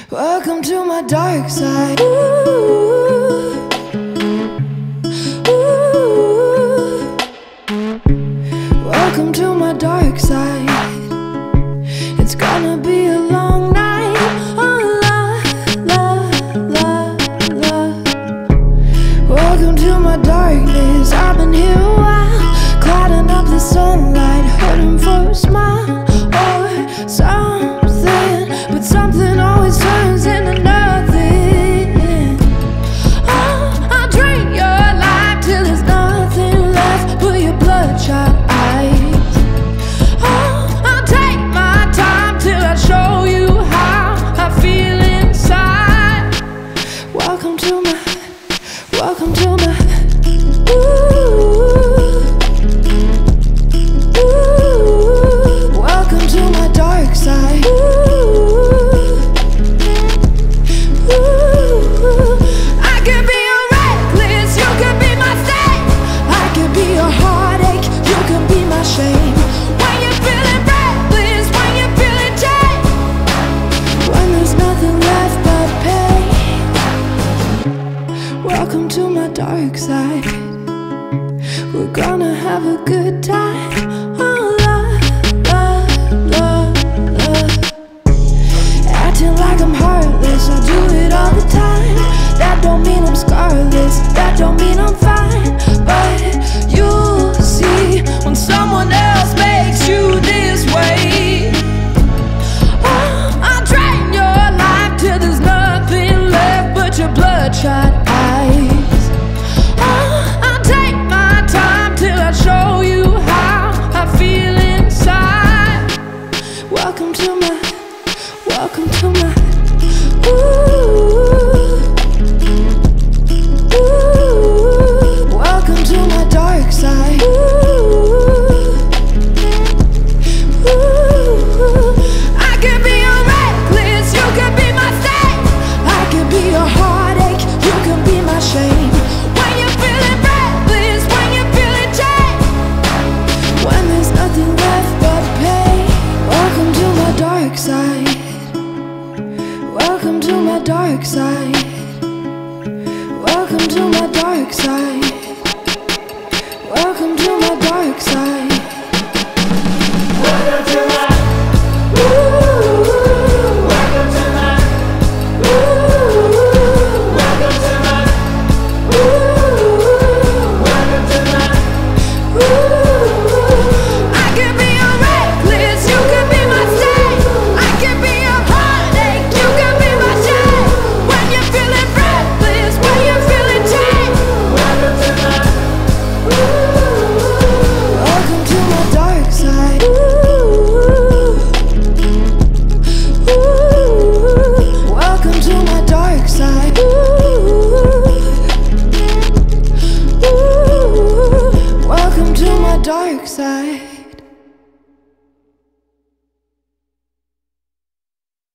Welcome to my dark side. Ooh, ooh. Welcome to my dark side. It's gonna be a long night. Oh, welcome to my darkness. I've been here a while, clouding up the sunlight, hoping for a smile or something, but something always turns into nothing. Oh, I'll drink your life till there's nothing left but your bloodshot eyes. Oh, I'll take my time till I show you how I feel inside. Welcome to my ooh, ooh. Welcome to my dark side. Ooh, ooh. I could be a reckless, you could be my state. I could be a heartache, you could be my shame. When you're feeling reckless, when you're feeling chained, when there's nothing left but pain. Welcome to my dark side. We're gonna have a good time. Oh, love. Acting like I'm heartless, I do it all the time. That don't mean I'm scarless, that don't mean I'm fine. But you'll see when someone else makes you this way. Oh, I'll drain your life till there's nothing left but your bloodshot eyes. Oh, I'll take my time till I show you how I feel inside. Welcome to my ooh, ooh. Welcome to my dark side. Ooh, ooh. I could be a reckless, you could be my state. I could be a heartache, you could be my shame. When you're feeling reckless, when you're feeling chained, when there's nothing left but pain. Welcome to my dark side. Welcome to my dark side. Welcome to my dark side. Welcome to my dark side. Welcome to my ooh. Welcome to my ooh. Welcome to my ooh. Welcome to my ooh. I could be a reckless, you could be my state. I could be a heartache, you could be my shame. When you're feeling reckless, when you're feeling chained, welcome to my ooh. Welcome to my dark side. Ooh, ooh. Welcome to my dark side. Ooh, ooh. Welcome to my dark side.